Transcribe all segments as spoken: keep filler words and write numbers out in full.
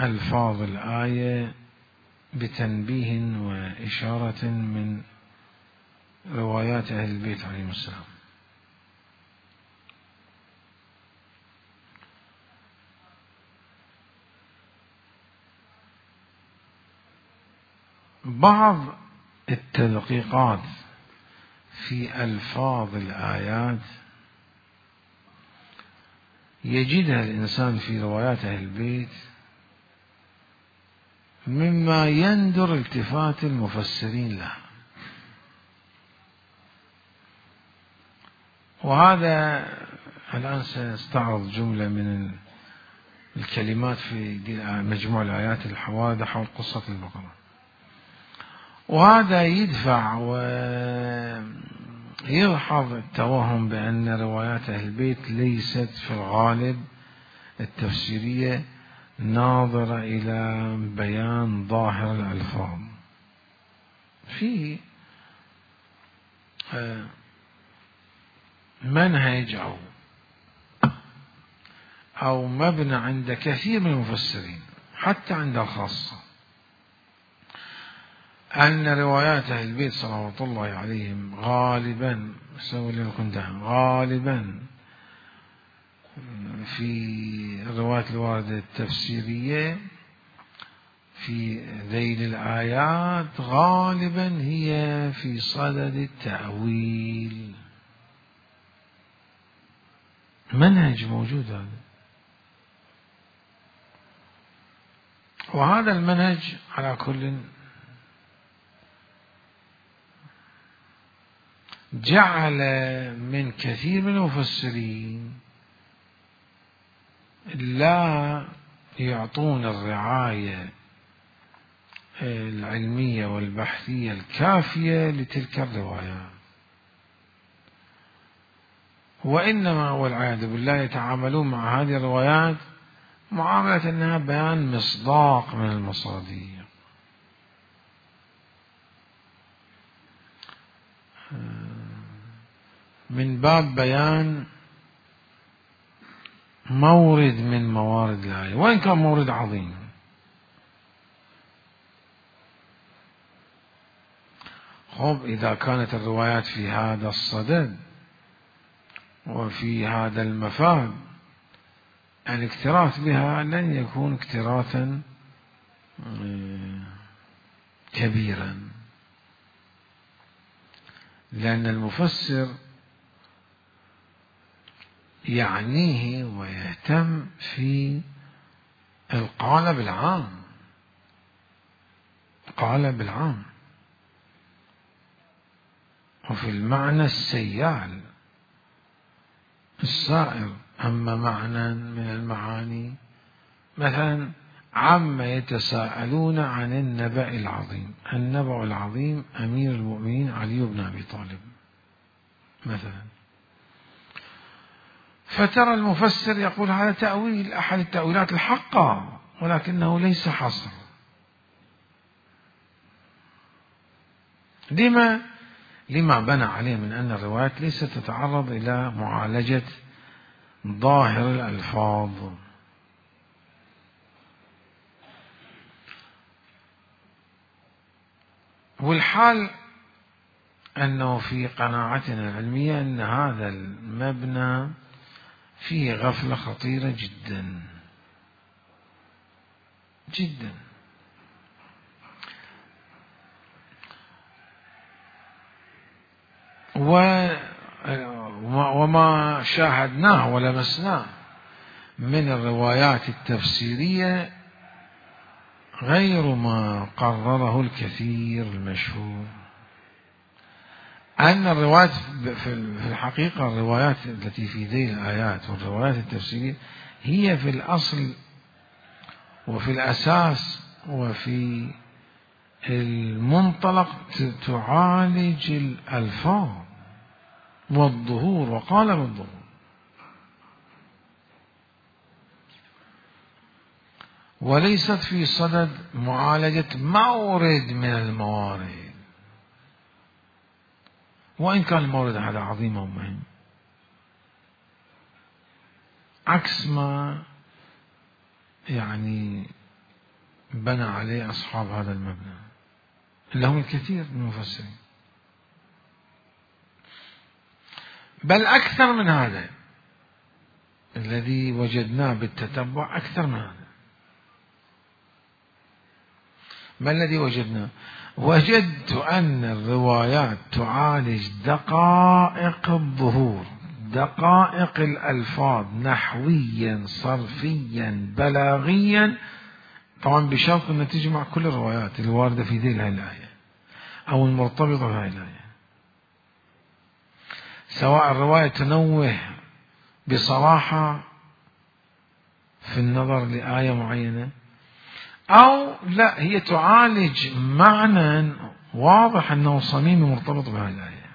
ألفاظ الآية بتنبيه وإشارة من روايات أهل البيت عليهم السلام. بعض التدقيقات في ألفاظ الآيات يجدها الإنسان في روايات أهل البيت مما يندر التفات المفسرين له، وهذا الآن سنستعرض جملة من الكلمات في مجموع الآيات الحوادث حول قصة البقرة، وهذا يدفع ويلحظ التوهم بأن روايات أهل البيت ليست في الغالب التفسيرية ناظرة إلى بيان ظاهر الألفاظ. في منهج أو أو مبنى عند كثير من المفسرين حتى عند الخاصة أن روايات أهل البيت صلوات الله عليهم غالبا سوي لكم غالبا في الروايات الواردة التفسيرية في ذيل الآيات غالبا هي في صدد التأويل. منهج موجود هذا، وهذا المنهج على كل جعل من كثير من المفسرين لا يعطون الرعاية العلمية والبحثية الكافية لتلك الروايات، وإنما والعياذ بالله يتعاملون مع هذه الروايات معاملة أنها بيان مصداق من المصادر، من باب بيان مورد من موارد الآية، وإن كان مورد عظيم. خب إذا كانت الروايات في هذا الصدد وفي هذا المفاد الاكتراث بها لن يكون اكتراثا كبيرا، لأن المفسر يعنيه ويهتم في القالب العام، القالب العام وفي المعنى السيال السائر. أما معنى من المعاني مثلا عما يتساءلون عن النبأ العظيم، النبأ العظيم أمير المؤمنين علي بن أبي طالب مثلا، فترى المفسر يقول هذا تأويل أحد التأويلات الحقة ولكنه ليس حصر. لما لما بنى عليه من أن الروايات ليست تتعرض إلى معالجة ظاهر الألفاظ. والحال أنه في قناعتنا العلمية أن هذا المبنى فيه غفلة خطيرة جدا جدا، وما شاهدناه ولمسناه من الروايات التفسيرية غير ما قرره الكثير المشهور، أن الروايات في الحقيقة الروايات التي في ذيل الآيات والروايات التفسيرية هي في الأصل وفي الأساس وفي المنطلق تعالج الألفاظ والظهور وقالب الظهور، وليست في صدد معالجة مورد من الموارد، وإن كان المورد هذا عظيم ومهم، عكس ما يعني بنى عليه أصحاب هذا المبنى، لهم الكثير من المفسرين، بل أكثر من هذا الذي وجدناه بالتتبع، أكثر من هذا. ما الذي وجدناه؟ وجدت أن الروايات تعالج دقائق الظهور، دقائق الألفاظ، نحويا صرفيا بلاغيا، طبعا بشرط أن تجمع كل الروايات الواردة في ذي الآية أو المرتبطة بهذه الآية، سواء الرواية تنوه بصراحة في النظر لآية معينة، أو لا هي تعالج معنى واضح أنه صميم مرتبط بهذه الآية.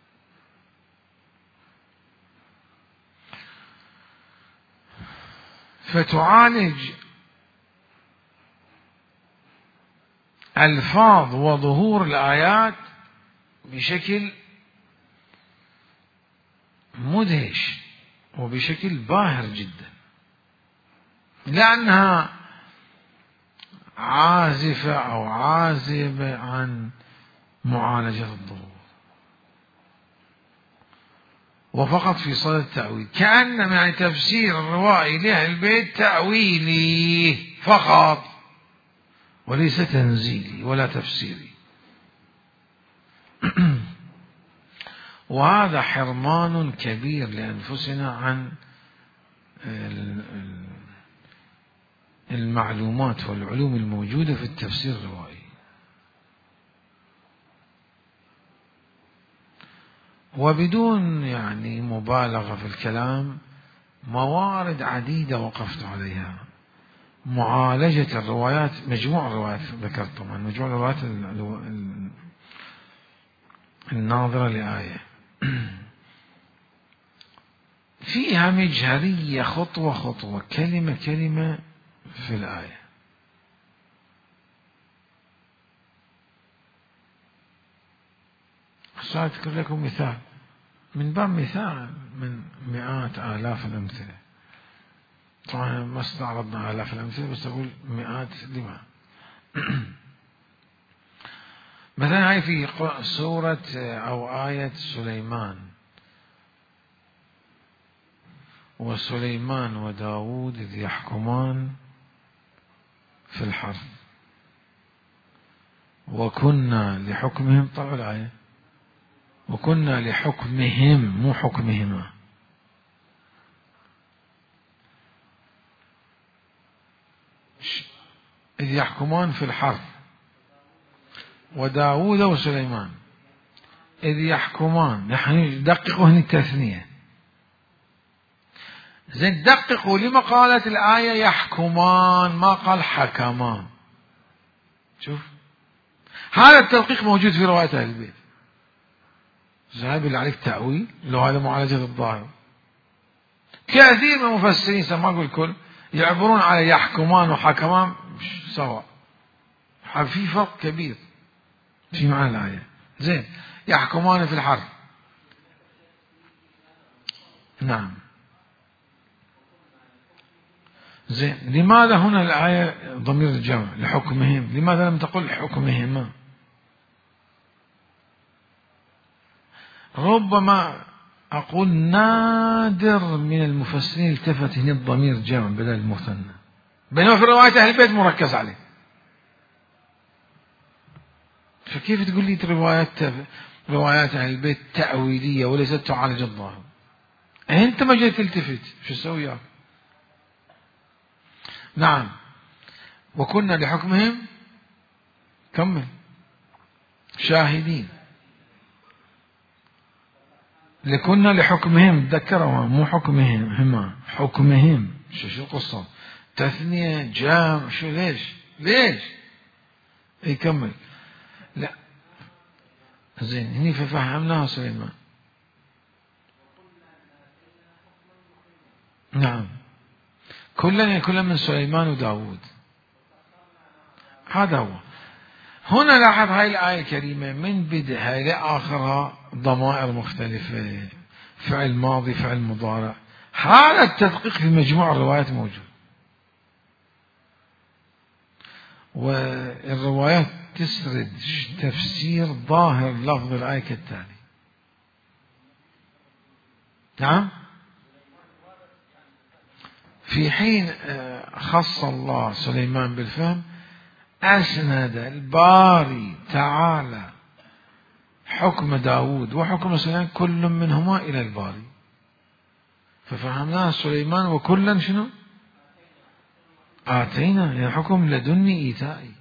فتعالج ألفاظ وظهور الآيات بشكل مدهش وبشكل باهر جدا، لأنها عازفة أو عازبة عن معالجة الظهور، وفقط في صدد التأويل، كأنما يعني تفسير الروائي لأهل البيت تأويلي فقط وليس تنزيلي ولا تفسيري. وهذا حرمان كبير لأنفسنا عن المعلومات والعلوم الموجودة في التفسير الروائي. وبدون يعني مبالغة في الكلام، موارد عديدة وقفت عليها معالجة الروايات، مجموع الروايات ذكرت طبعا، مجموع الروايات الناظرة لآية فيها مجهرية خطوة خطوة، كلمة كلمة في الآية. سأذكر لكم مثال من باب مثال من مئات آلاف الأمثلة، طبعا ما استعرضنا آلاف الأمثلة بس أقول مئات لما. مثلا هاي في سورة أو آية سليمان، وسليمان وداود إذ يحكمان في الحرث وكنا لحكمهم، طبعا الآية وكنا لحكمهم مو حكمهما، إذ يحكمان في الحرث وداود وسليمان إذ يحكمان، نحن دققوا هنا التثنية، زين دققوا لما قالت الآية يحكمان ما قال حكمان. شوف هذا التدقيق موجود في رواية أهل البيت، زين بالله عليك تأويل لو هذا معالجة الظاهر. كثير من المفسرين ما أقول الكل يعبرون على يحكمان وحكمان سواء، في فرق كبير في معنى الآية. زين يحكمان في الحرب، نعم، زين لماذا هنا الآية ضمير الجمع لحكمهم؟ لماذا لم تقل حكمهما؟ ربما أقول نادر من المفسرين التفت هنا الضمير جمع بدل المثنى، بينما في رواية أهل البيت مركز عليه. فكيف تقول لي روايات روايات أهل البيت تأويلية وليست تعالج الظاهر؟ أنت ما جيت تلتفت شو تسوي ياك؟ نعم وكنا لحكمهم كمل شاهدين، لكنا لحكمهم تذكروا مو حكمهم هما حكمهم. شو شو القصة؟ تثنية جام شو ليش ليش يكمل؟ لا زين هني ففهمناها سليمان. نعم كلنا كل من سليمان وداود، هذا هو. هنا لاحظ هاي الآية الكريمة من بدءها إلى آخرها ضمائر مختلفة، فعل ماضي فعل مضارع، هذا التدقيق في مجموع الروايات موجود. والروايات تسرد تفسير ظاهر لفظ الآية كالتالي. نعم، في حين خص الله سليمان بالفهم أسند الباري تعالى حكم داود وحكم سليمان كل منهما إلى الباري، ففهمناه سليمان وكلا شنو آتينا، يعني حكم لدني إيتائي.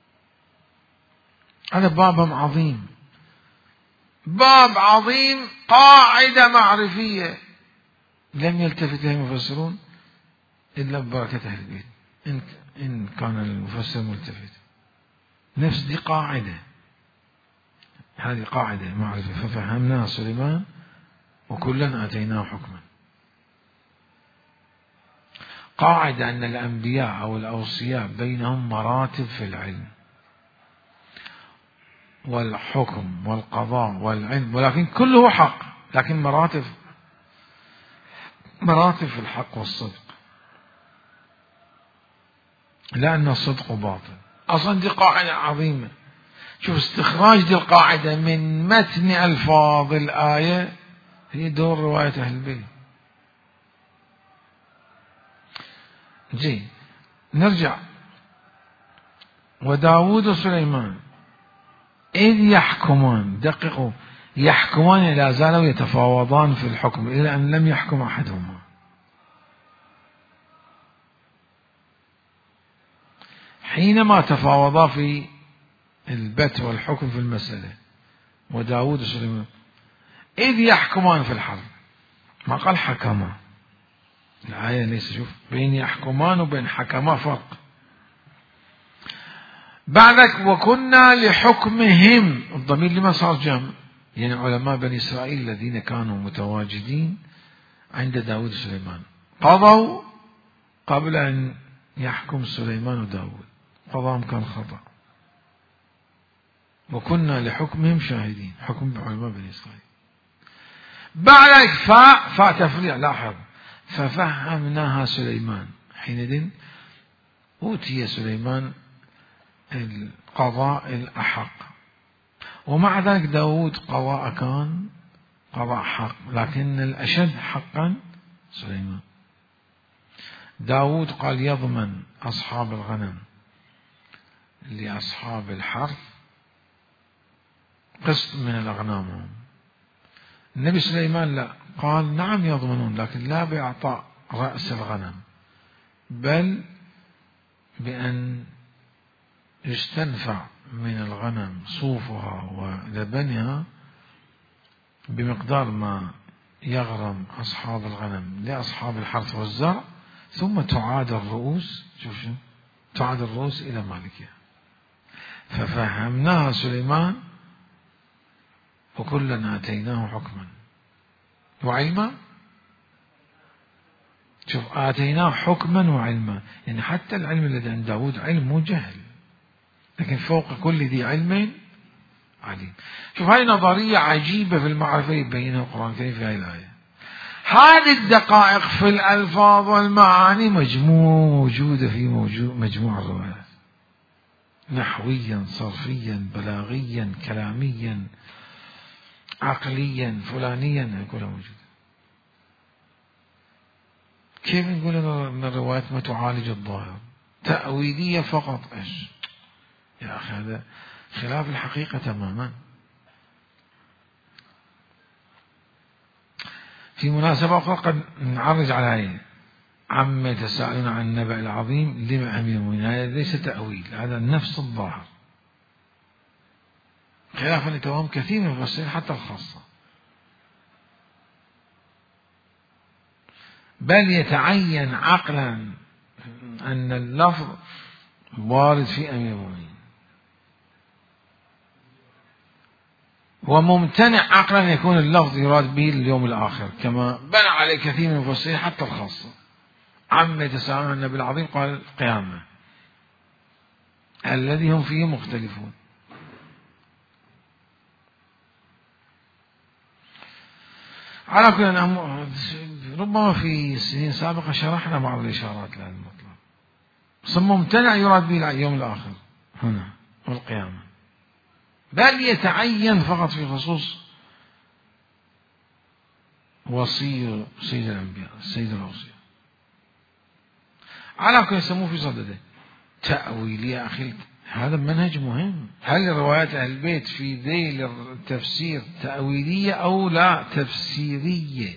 هذا باب عظيم، باب عظيم، قاعدة معرفية لم يلتفت لها المفسرون إلا ببركة أهل البيت، إن إن كان المفسر ملتفت. نفس دي قاعدة، هذه قاعدة معرفة، ففهمناه سليمان وكلا آتيناه حكما. قاعدة أن الأنبياء أو الأوصياء بينهم مراتب في العلم والحكم والقضاء والعلم، ولكن كله حق، لكن مراتب مراتب في الحق والصدق، لأن الصدق باطل. أصلا دي قاعدة عظيمة. شوف استخراج دي القاعدة من متن ألفاظ الآية هي دور رواية أهل البيت. جي نرجع. وداود وسليمان إذ يحكمان، دققوا، يحكمان لا زالوا يتفاوضان في الحكم إلى أن لم يحكم أحدهما. حينما تفاوضا في البت والحكم في المسألة وداود وسليمان، إذ يحكمان في الحرب، ما قال حكما، الآية ليس، شوف بين يحكمان وبين حكما فرق. بعدك وكنا لحكمهم، الضمير لما صار جمع، يعني علماء بني إسرائيل الذين كانوا متواجدين عند داود وسليمان قضوا قبل أن يحكم سليمان وداود، قضاهم كان خطأ. وكنا لحكمهم شاهدين، حكم علماء بني إسرائيل. بعدك فاء فاء تفريع، لاحظ، ففهمناها سليمان، حينئذ أوتي سليمان القضاء الأحق. ومع ذلك داود قضاء كان قضاء حق، لكن الأشد حقا سليمان. داود قال يضمن أصحاب الغنم لأصحاب الحرث قسط من الأغنام. النبي سليمان لا، قال نعم يضمنون، لكن لا بإعطاء رأس الغنم، بل بأن يستنفع من الغنم صوفها ولبنها بمقدار ما يغرم أصحاب الغنم لأصحاب الحرث والزرع، ثم تعاد الرؤوس، شوف شو تعاد الرؤوس إلى مالكها. ففهمناها سليمان وكلا آتيناه حكما وعلما. شوف آتيناه حكما وعلما، يعني حتى العلم الذي عند داود علم مو جهل، لكن فوق كل ذي علم عليم. شوف هاي نظرية عجيبة في المعرفة يبينها القرآن الكريم في هذه الآية. هذه الدقائق في الألفاظ والمعاني مجموع موجودة في موجود مجموع الروايات، نحويا صرفيا بلاغيا كلاميا عقليا فلانيا، كلها موجودة. كيف نقول أن الروايات ما تعالج الظاهر؟ تأويلية فقط. إيش يا أخي، هذا خلاف الحقيقة تماما. في مناسبة أخرى قد نعرج على آية عما يتساءلون عن النبأ العظيم لما أمير المؤمنين، هذا ليس تأويل، هذا نفس الظاهر، خلافا لتوهم كثير من المفسرين حتى الخاصة. بل يتعين عقلا أن اللفظ وارد في أمير المؤمنين، وممتنع عقلا يكون اللفظ يراد به اليوم الآخر، كما بنى عليه كثير من المفسرين حتى الخاصة. عما يتساءلون عن النبي العظيم قال القيامة الذي هم فيه مختلفون. على كل ربما في سنين سابقة شرحنا بعض الإشارات لهذا المطلب، بس ممتنع يراد به اليوم الآخر، هنا والقيامة، بل يتعين فقط في خصوص وصي سيد الأنبياء سيد الأوصياء. على كل يسموه في صدده تأويل. يا أخي هذا منهج مهم. هل روايات أهل البيت في ذيل التفسير تأويلية أو لا تفسيرية؟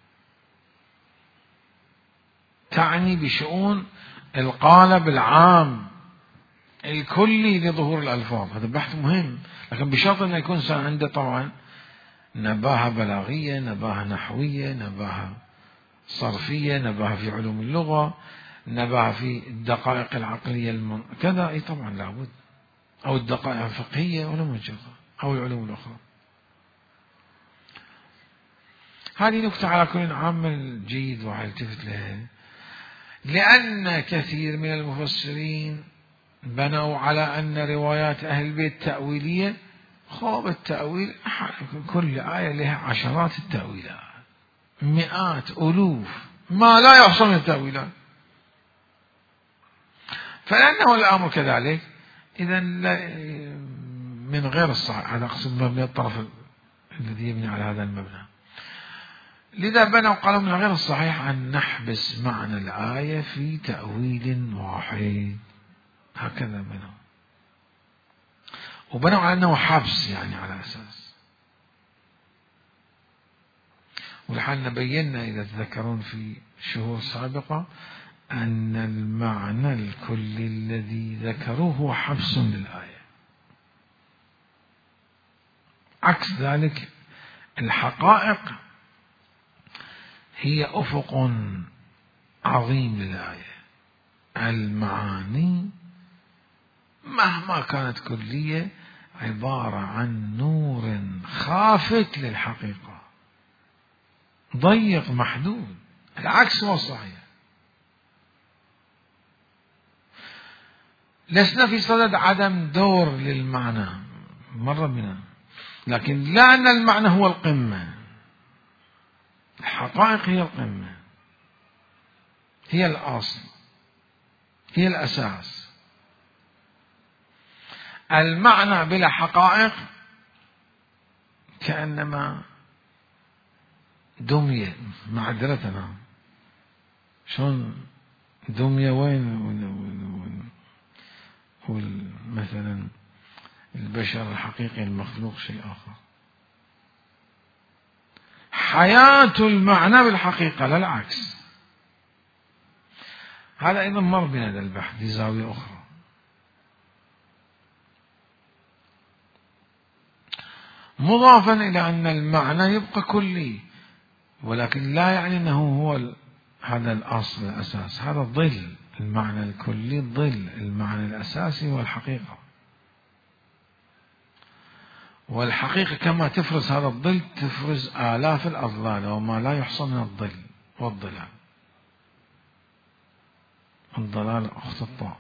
تعني بشؤون القالب العام الكلي لظهور الألفاظ. هذا بحث مهم، لكن بشرط أن يكون عنده طبعا نباهة بلاغية، نباهة نحوية، نباهة صرفية، نباهة في علوم اللغة، نباهة في الدقائق العقلية المن... كذا. أي طبعا لابد، أو الدقائق الفقهية علوم الجغة أو العلوم الأخرى. هذه نكتة على كل عامل جيد ويلتفت لها، لأن كثير من المفسرين بنوا على أن روايات أهل البيت تأويلية. خوب التأويل كل آية لها عشرات التأويلات، مئات ألوف ما لا يحصى من التأويلات. فلأنه الأمر كذلك إذا من غير الصحيح، هذا أقصد مبني الطرف الذي يبني على هذا المبنى. لذا بنوا قالوا من غير الصحيح أن نحبس معنى الآية في تأويل واحد. هكذا بنوا، وبنوا على أنه حبس يعني على أساس. ولحالنا بينا إذا تذكرون في شهور سابقة أن المعنى الكلي الذي ذكروه هو حبس للآية. عكس ذلك الحقائق هي أفق عظيم للآية. المعاني مهما كانت كلية عبارة عن نور خافت للحقيقة، ضيق محدود. العكس هو الصحيح. لسنا في صدد عدم دور للمعنى مرة بنا، لكن لا أن المعنى هو القمة. الحقائق هي القمة، هي الأصل، هي الأساس. المعنى بلا حقائق كأنما دمية. معذرتنا، شلون دمية؟ وين مثلا البشر الحقيقي المخلوق شيء آخر. حياة المعنى بالحقيقة لا العكس. هذا أيضا مر بنا هذا البحث في زاوية أخرى. مضافا إلى أن المعنى يبقى كلي، ولكن لا يعني أنه هو هذا الأصل الأساس. هذا ظل المعنى الكلي، ظل المعنى الأساسي والحقيقة. والحقيقة كما تفرز هذا الظل تفرز آلاف الأظلال وما لا يحصى من الظل والظلال. الضلال أخت الطاعة.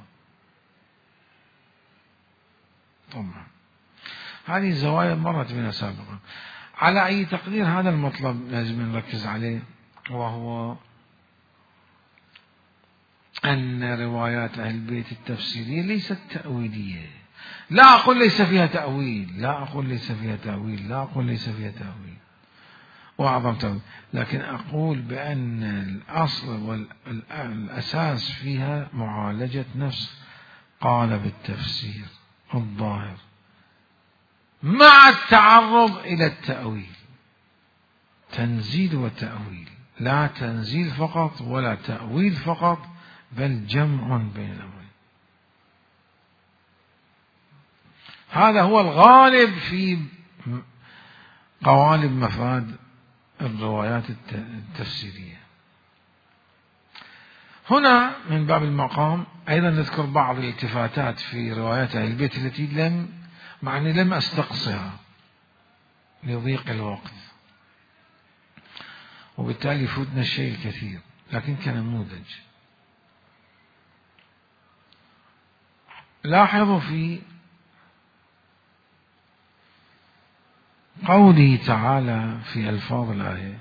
طبعا هذه زوايا مرت بنا سابقا. على أي تقدير هذا المطلب لازم نركز عليه، وهو أن روايات أهل البيت التفسيرية ليست تأويلية. لا أقول ليس فيها تأويل، لا أقول ليس فيها تأويل، لا أقول ليس فيها تأويل وأعظم تأويل، لكن أقول بأن الأصل والأساس فيها معالجة نفس قالب التفسير الظاهر مع التعرض إلى التأويل. تنزيل وتأويل، لا تنزيل فقط ولا تأويل فقط، بل جمع بين الأمرين. هذا هو الغالب في قوالب مفاد الروايات التفسيرية. هنا من باب المقام أيضا نذكر بعض الالتفاتات في روايات أهل البيت التي لم معني لم أستقصها لضيق الوقت، وبالتالي يفوتنا الشيء الكثير، لكن كنموذج. لاحظوا في قوله تعالى في ألفاظ الآية: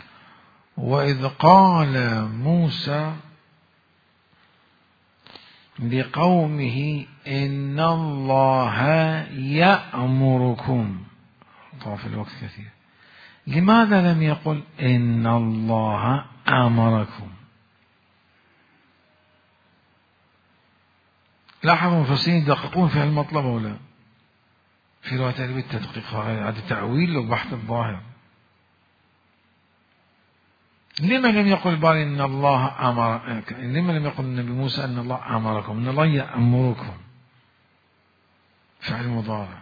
وإذ قال موسى لقومه إن الله يأمركم. طاف الوقت كثير. لماذا لم يقل إن الله أمركم؟ لاحظوا المفسرين يدققون في المطلب ولا في رواية أهل البيت تدقيق، هذا تعويل وبحث الظاهر. لما لم يقل الباري إن الله أمر؟ لما لم يقل النبي موسى أن الله أمركم؟ إن الله يأمركم فعل مضارع.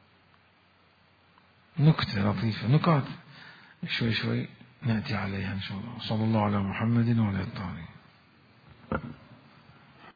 نكتة لطيفة، نكات شوي شوي نأتي عليها إن شاء الله. صلى الله على محمد وعلى آله الطاهرين.